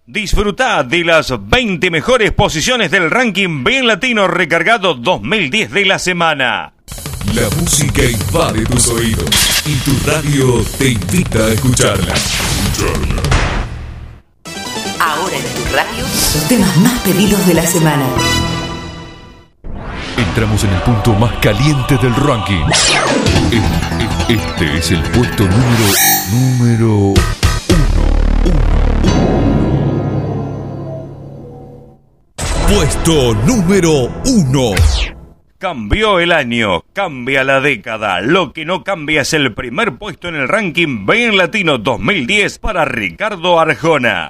Disfruta de las 20 mejores posiciones del ranking Bien Latino recargado 2010 de la semana. La música invade tus oídos y tu radio te invita a escucharla. Ahora en tu radio, los temas más pedidos de la semana. Entramos en el punto más caliente del ranking. Este es el puesto número 1. Puesto número 1. Cambió el año, cambia la década. Lo que no cambia es el primer puesto en el ranking Bien Latino 2010 para Ricardo Arjona.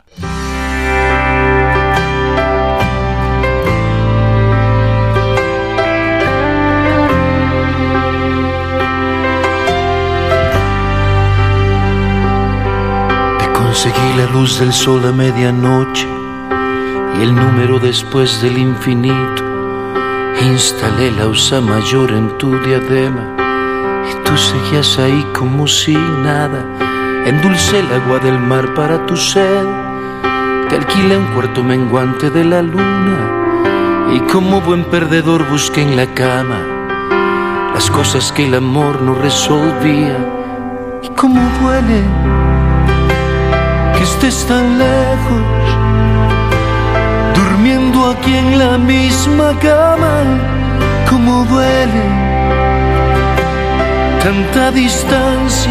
Te conseguí la luz del sol a medianoche y el número después del infinito. Instalé la USA mayor en tu diadema y tú seguías ahí como si nada. Endulcé el agua del mar para tu sed, te alquilé un cuarto menguante de la luna y como buen perdedor busqué en la cama las cosas que el amor no resolvía. Y cómo duele que estés tan lejos, durmiendo aquí en la misma cama. Cómo duele tanta distancia,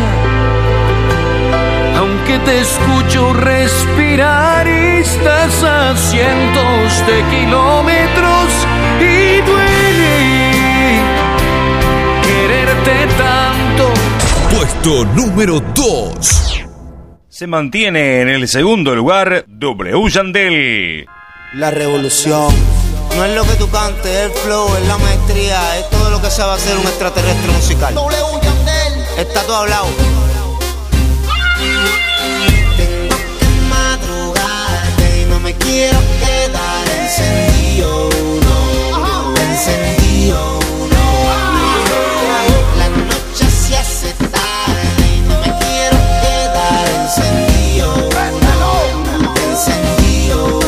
aunque te escucho respirar y estás a cientos de kilómetros. Y duele quererte tanto. Puesto número 2. Se mantiene en el segundo lugar W. Yandel. La revolución no es lo que tú cantes, el flow, es la maestría, es todo lo que sabe hacer un extraterrestre musical. W. Yandel. Está todo hablado. Tengo que madrugarte y no me quiero quedar encendido, no, encendido, no. La noche se hace tarde y no me quiero quedar encendido, no, encendido.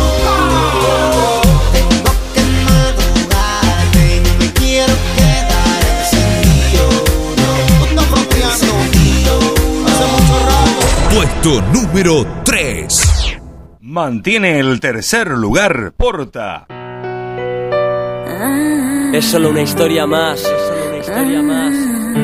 Puesto número 3. Mantiene el tercer lugar Porta. Es solo una historia más, es solo una historia más.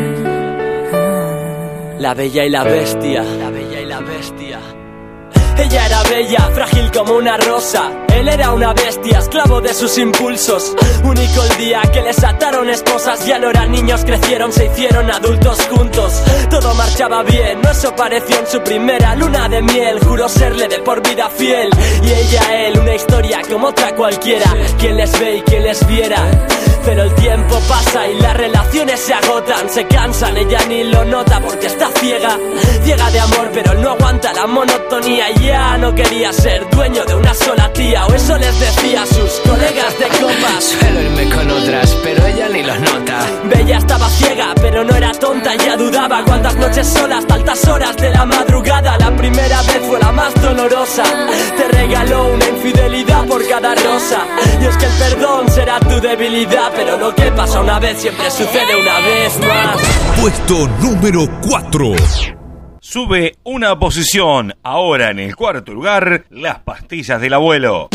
La Bella y la Bestia, la Bella y la Bestia. Ella era bella, frágil como una rosa. Él era una bestia, esclavo de sus impulsos. Único el día que les ataron esposas. Ya no eran niños, crecieron, se hicieron adultos juntos. Todo marchaba bien, no eso pareció en su primera luna de miel. Juró serle de por vida fiel. Y ella a él, una historia como otra cualquiera. Quien les ve y quien les viera. Pero el tiempo pasa y las relaciones se agotan. Se cansan, ella ni lo nota porque está ciega. Ciega de amor, pero él no aguanta la monotonía. Y ya no quería ser dueño de una sola tía. O eso les decía a sus colegas de copas. Suelo irme con otras, pero ella ni los nota. Bella estaba ciega, pero no era tonta. Ya dudaba cuántas noches solas, hasta altas horas de la madrugada. La primera vez fue la más dolorosa. Te regaló una infidelidad por cada rosa. Y es que el perdón será tu debilidad, pero lo que pasa una vez siempre sucede una vez más. Puesto número 4. Sube una posición, ahora en el cuarto lugar, Las Pastillas del Abuelo.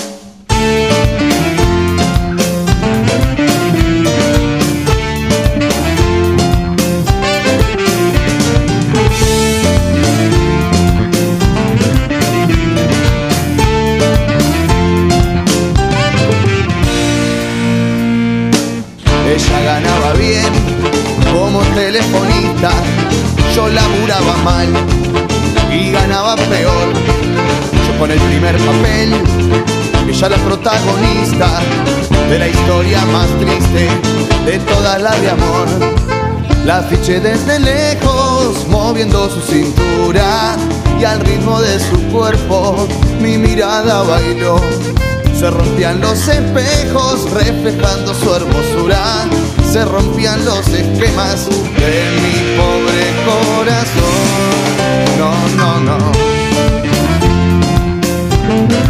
Ella ganaba bien como telefonista, yo laburaba mal y ganaba peor. Yo con el primer papel, ella la protagonista de la historia más triste de todas las de amor. La fiché desde lejos, moviendo su cintura, y al ritmo de su cuerpo mi mirada bailó. Se rompían los espejos reflejando su hermosura, se rompían los esquemas de mi pobre corazón. No, no, no.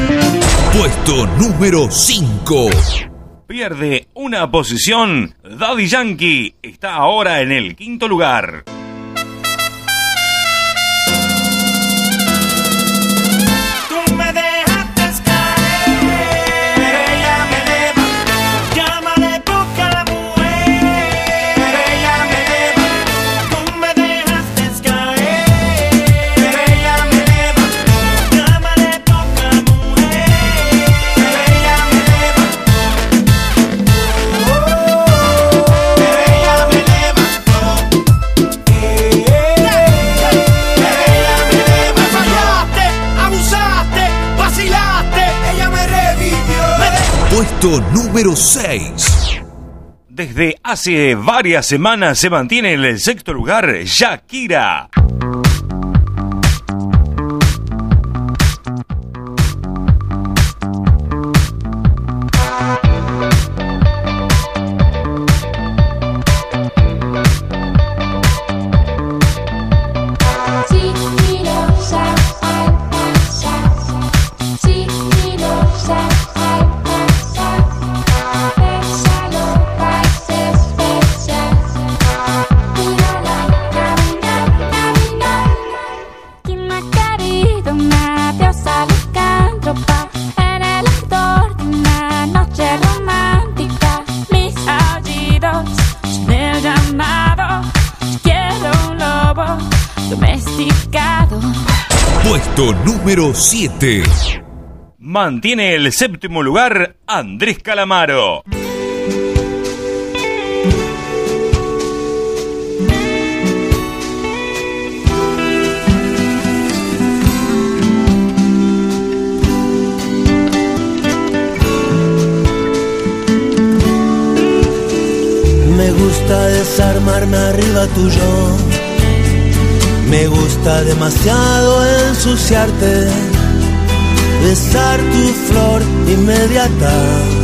Puesto número 5. Pierde una posición. Daddy Yankee está ahora en el quinto lugar. Puesto número 6. Desde hace varias semanas se mantiene en el sexto lugar Shakira. Puesto número 7. Mantiene el séptimo lugar Andrés Calamaro. Me gusta desarmarme arriba tuyo. Me gusta demasiado ensuciarte, besar tu flor inmediata,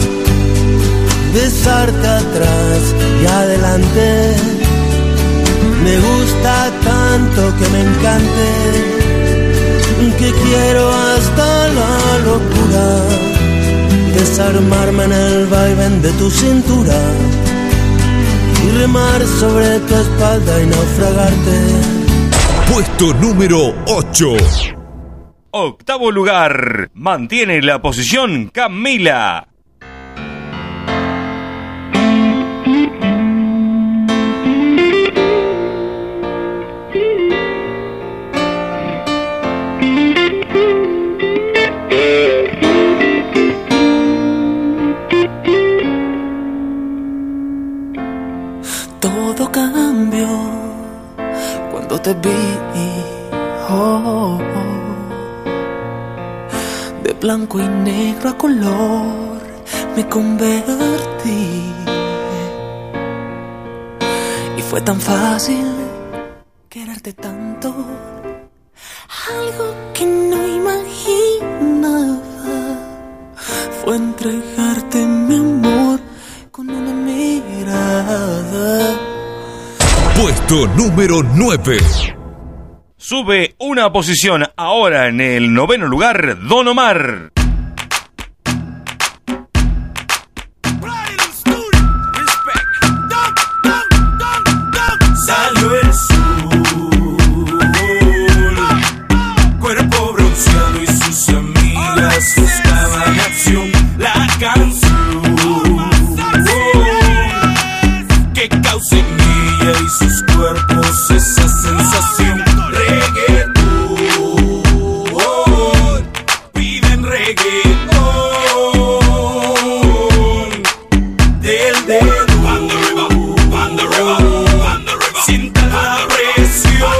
besarte atrás y adelante. Me gusta tanto que me encante, que quiero hasta la locura, desarmarme en el vaivén de tu cintura y remar sobre tu espalda y naufragarte. Puesto número 8. Octavo lugar. Mantiene la posición Camila. Todo cambió cuando te vi, de blanco y negro a color me convertí, y fue tan fácil quererte tanto, algo que no imaginaba fue entregarte mi amor con una mirada. Puesto número 9. Sube una posición ahora en el noveno lugar Don Omar. Salió el sol, cuerpo bronceado y sus amigas buscaban acción. La canción que causa en ella y sus cuerpos esa sensación. Reggaetón, piden reggaetón del dedo. Banda arriba, sienta la presión.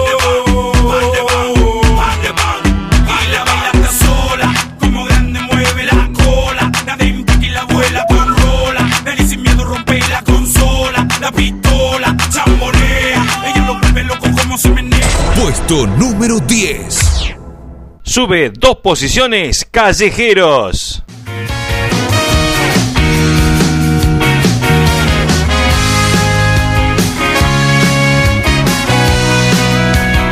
Baila, baila hasta sola, como grande mueve la cola. La de y la abuela con rola. Nadie sin miedo rompe la consola. La pistola, chambonea. Ella lo vuelve loco como se menea. Puesto número 10. Sube 2 posiciones Callejeros.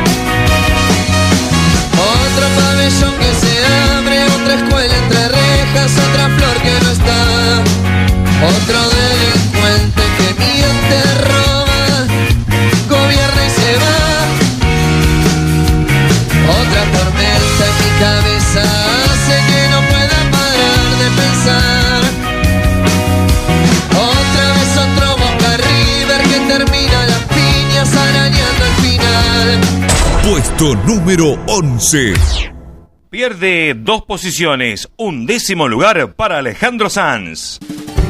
Otro pabellón que se abre, otra escuela entre rejas. dejas otra flor que no está. Otro delincuente que miente, roba, gobierna y se va. Otra tormenta en mi cabeza hace que no pueda parar de pensar. Otra vez otro Boca River que termina las piñas arañando el final. Puesto número 11. Pierde 2 posiciones, 11º lugar para Alejandro Sanz.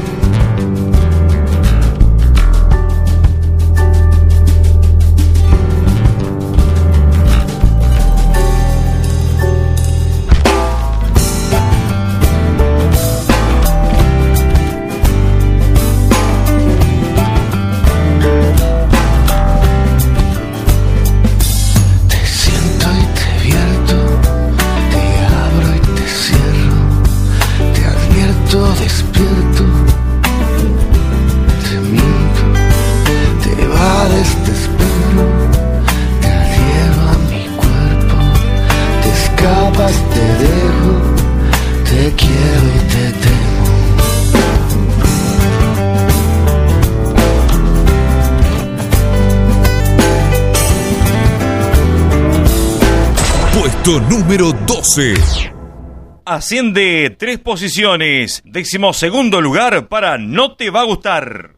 Despierto, te miento, te evades, te espero, te adhiero a mi cuerpo, te escapas, te dejo, te quiero y te temo. Puesto número 12. Asciende 3 posiciones, 12º lugar para No Te Va a Gustar.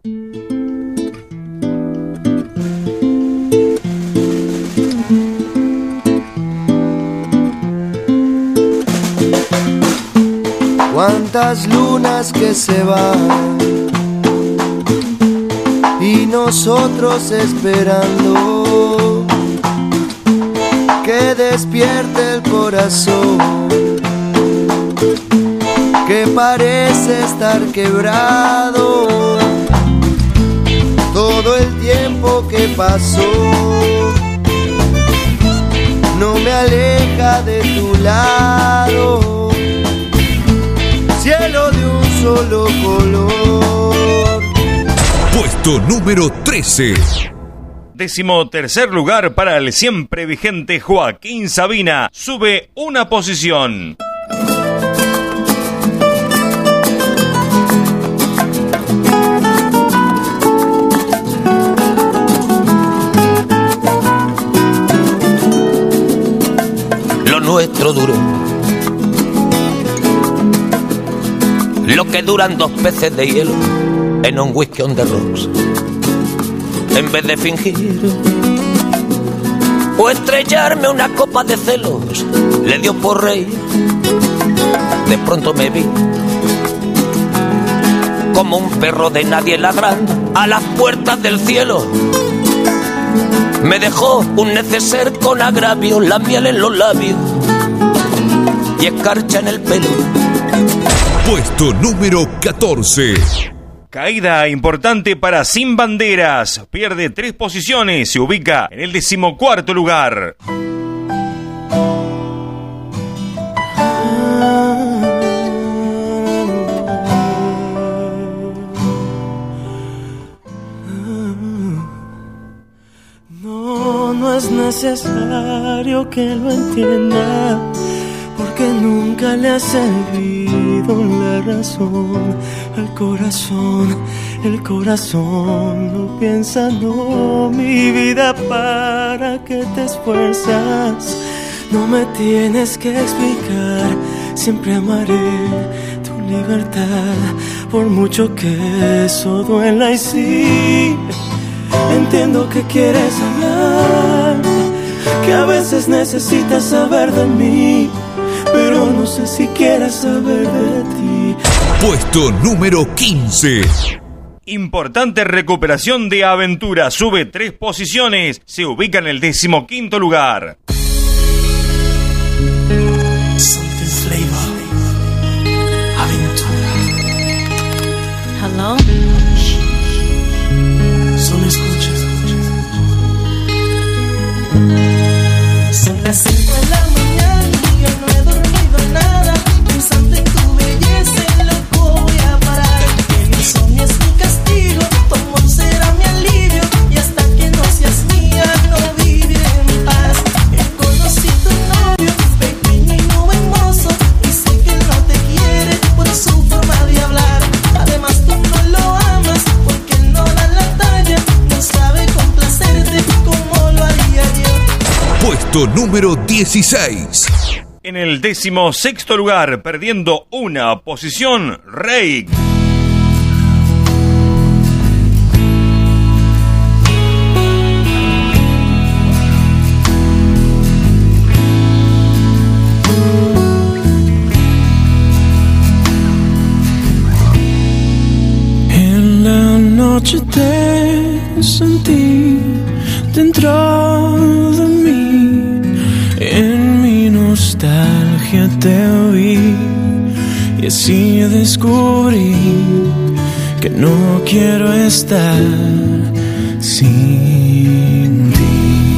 Cuántas lunas que se van y nosotros esperando que despierte el corazón que parece estar quebrado. Todo el tiempo que pasó no me aleja de tu lado. Cielo de un solo color. Puesto número 13. 13º lugar para el siempre vigente Joaquín Sabina. Sube 1 posición. Nuestro duro, lo que duran 2 peces de hielo en un whisky on the rocks. En vez de fingir o estrellarme una copa de celos, le dio por reír. De pronto me vi como un perro de nadie ladrando a las puertas del cielo. Me dejó un neceser con agravio, la miel en los labios y escarcha en el pelo. Puesto número 14. Caída importante para Sin Banderas. Pierde 3 posiciones, se ubica en el 14º lugar. No es necesario que lo entienda, porque nunca le ha servido la razón. El corazón no piensa, no, mi vida, ¿para qué te esfuerzas? No me tienes que explicar, siempre amaré tu libertad, por mucho que eso duela. Y sí, entiendo que quieres hablar, que a veces necesitas saber de mí, pero no sé si quieres saber de ti. Puesto número 15. Importante recuperación de Aventura. Sube 3 posiciones. Se ubica en el 15º lugar. Something flavor. Aventura. Hello. Solo escucha. Son las 5 de la mañana y yo no he dormido nada, pensando en tu belleza y loco voy a parar. El insomnio es mi castigo, tu amor será mi alivio, y hasta que no seas mía no viviré en paz. Conocí tu novio, pequeño y no en modo. Puesto número 16. En el 16º lugar, perdiendo una posición, Reik. En la noche te sentí dentro de mí, en mi nostalgia te vi y así descubrí que no quiero estar sin ti.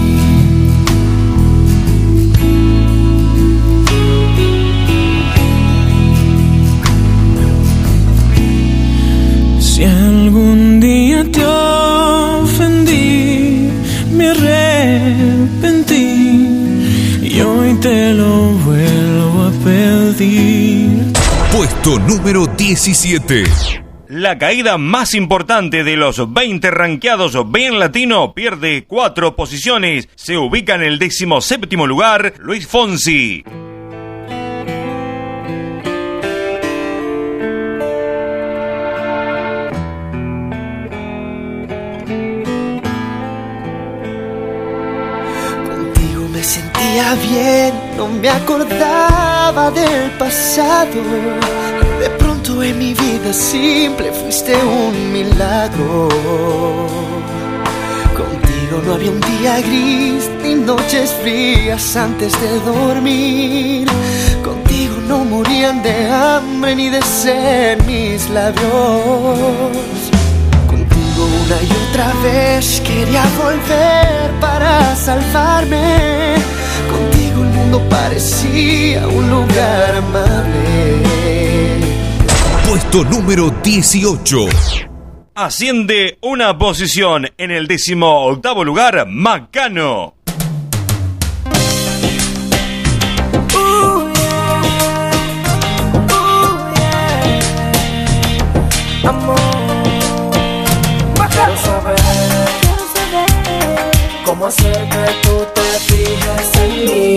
Si algún día te ofendí, me arrepentí y hoy te lo vuelvo a pedir. Puesto número 17. La caída más importante de los 20 rankeados bien latino pierde 4 posiciones. Se ubica en el 17º lugar, Luis Fonsi. Bien, no me acordaba del pasado. De pronto en mi vida simple fuiste un milagro. Contigo no había un día gris ni noches frías antes de dormir. Contigo no morían de hambre ni de sed mis labios. Contigo una y otra vez quería volver para salvarme. Contigo el mundo parecía un lugar amable. Puesto número 18. Asciende una posición en el 18º lugar, Macano. Amor, quiero saber cómo hacer que tú te fijes en mí.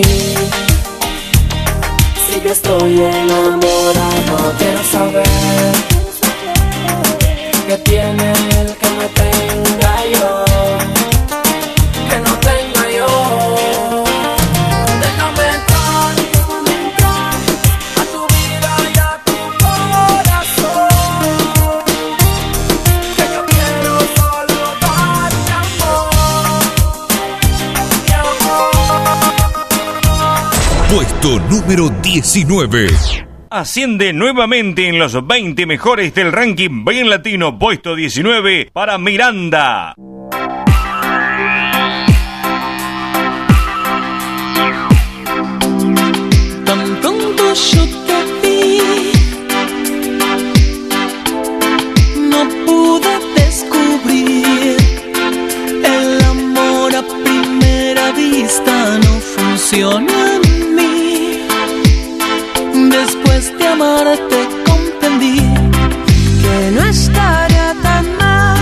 Si yo estoy enamorado, quiero saber qué tiene el que me tenga yo, que no tenga yo. Déjame entrar a tu vida y a tu corazón, que yo quiero solo darte amor. Puesto número 19. Asciende nuevamente en los 20 mejores del ranking bien latino, puesto 19 para Miranda. Tan pronto yo te vi, no pude descubrir el amor a primera vista, no funciona en mí. Después de amarte comprendí que no estaría tan mal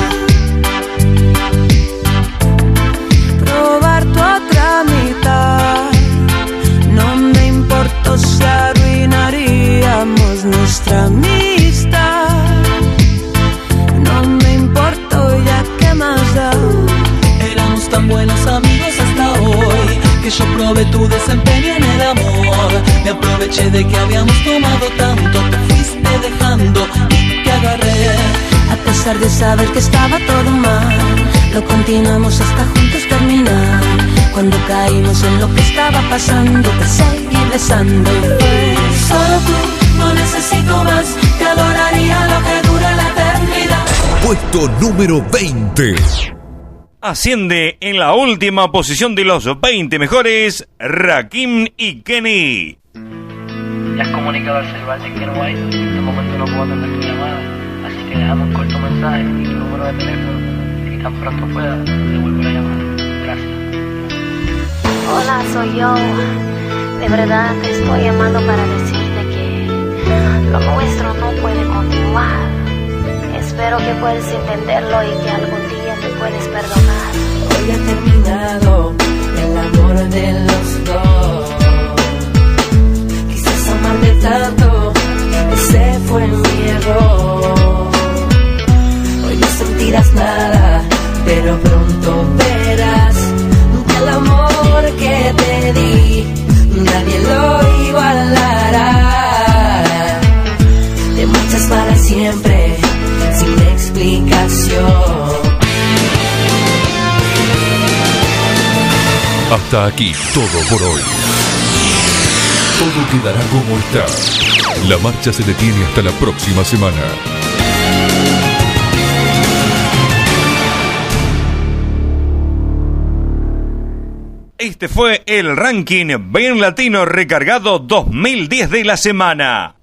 probar tu otra mitad. No me importó si arruinaríamos nuestra amistad. No me importó, ya que más da. Éramos tan buenos amigos hasta hoy que yo probé tu desempeño en el amor. Me aproveché de que habíamos tomado tanto, te fuiste dejando y te agarré. A pesar de saber que estaba todo mal, lo continuamos hasta juntos terminar. Cuando caímos en lo que estaba pasando, te seguí besando y fue solo tú, no necesito más. Te adoraría lo que dura la eternidad. Puesto número 20. Asciende en la última posición de los 20 mejores, Rakim y Kenny. Ya has comunicado al Cervantes que no hay. De momento no puedo atender tu llamada, así que déjame un corto mensaje y tu número de teléfono, y tan pronto pueda te devuelvo la llamada. Gracias. Hola, soy yo. De verdad te estoy llamando para decirte que lo nuestro no puede continuar. Espero que puedas entenderlo y que algún día me puedes perdonar. Hoy ha terminado, en la amor de los dos. Quizás amarte tanto, ese fue mi error. Hoy no sentirás nada, pero pronto verás que el amor que te di nadie lo igualará. Te marchas para siempre sin explicación. Hasta aquí todo por hoy. Todo quedará como está. La marcha se detiene hasta la próxima semana. Este fue el ranking Bien Latino Recargado 2010 de la semana.